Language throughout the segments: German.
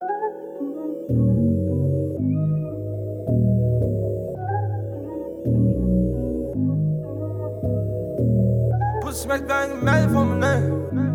Pussy schmeckt wie ein Gemälde von mir, ne?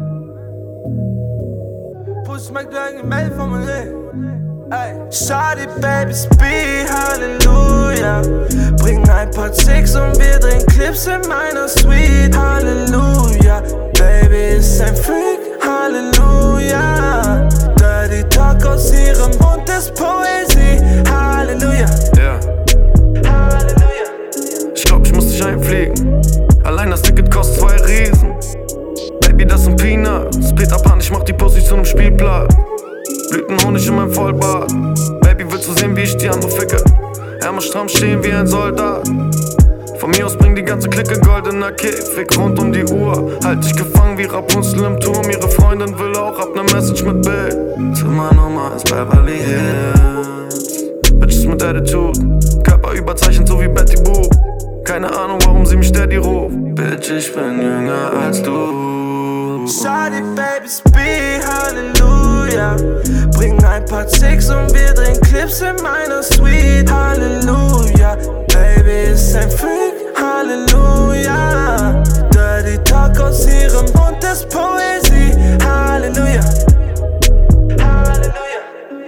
Pussy schmeckt wie ein Gemälde von mir, ne? Ey. Shawty, Baby, Speed, Halleluja. Bring ein paar Chicks und wir drehen Clips in meiner Suite, Halleluja. Baby ist ein Freak, Halleluja. Dirty Talk aus ihrem Mund ist Poesie, Halleluja. Ja. Halleluja. Ich glaub, ich muss dich einfliegen. Allein das Ticket kostet 2 Riesen. Baby, das sind Peanuts. Peter Pan, ich mach die Pussy zu nem Spielplatz. Blütenhonig in meinem Vollbart. Baby, willst du sehen, wie ich die andere ficke? Ärmel stramm stehen wie ein Soldat. Von mir aus bringt die ganze Clique goldener Käfig rund um die Uhr. Halt dich gefangen wie Rapunzel im Turm. Ihre Freundin will auch ab ne Message mit Bild. Zimmernummer ist Beverly Hills. Bitches mit Attitude, Körper überzeichnet so wie Betty Boop. Keine Ahnung, warum sie mich Daddy ruft. Bitch, ich bin jünger als du. Shawty, Baby, Speed, Halleluja. Bring ein paar Chicks und wir drehen Clips in meiner Suite, Halleluja. Baby ist ein Freak, Halleluja. Dirty Talk aus ihrem Mund ist Poesie, Halleluja. Halleluja.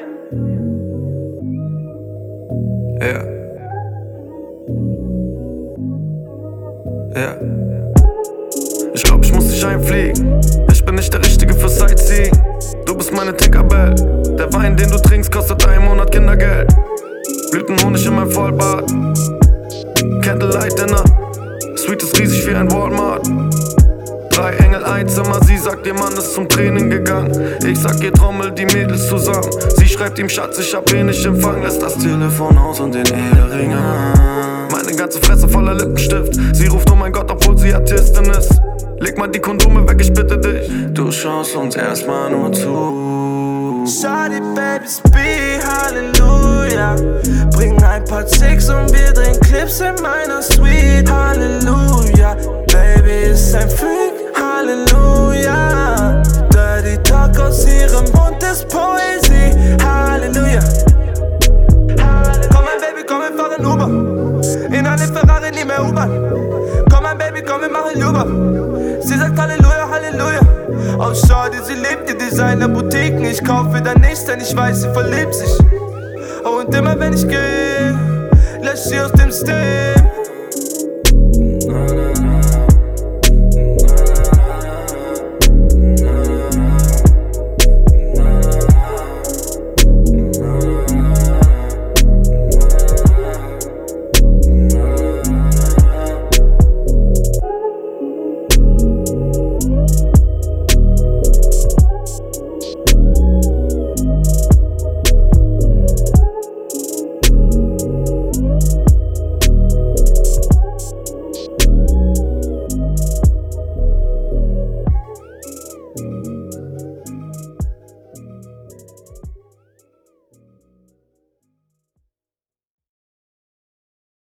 Ja. Ja. Ich glaub, ich muss dich einfliegen. Ich bin nicht der Richtige für Sightseeing. Du bist meine Tinkerbell. Der Wein, den du trinkst, kostet einen Monat Kindergeld. Blütenhonig in meinem Vollbart. Candlelight Dinner. Suite ist riesig wie ein Walmart. 3 Engel, ein Zimmer. Sie sagt, ihr Mann ist zum Training gegangen. Ich sag, ihr trommelt die Mädels zusammen. Sie schreibt ihm, Schatz, ich hab wenig Empfang. Lässt das Telefon aus und den Edelring an. Meine ganze Fresse voller Lippenstift. Sie ruft, oh mein Gott, obwohl sie Artistin ist. Leg mal die Kondome weg, ich bitte dich. Du schaust uns erstmal nur zu. Shawty, Baby, Speed, Halleluja. Bring ein paar Chicks und wir drehen Clips in meiner Suite, Halleluja. Baby ist ein Freak, Halleluja. Dirty Talk aus ihrem Mund ist Poesie, Halleluja. Komm mein Baby, komm, wir fahren Uber. In eine Ferrari, nie mehr U-Bahn. Komm mein Baby, komm, wir machen Uber. Sie sagt Halleluja, Halleluja. Oh Shawty, sie lebt die Designer-Boutiquen. Ich kauf wieder nichts, denn ich weiß, sie verliebt sich. Oh, und immer wenn ich geh, lösch sie aus dem System.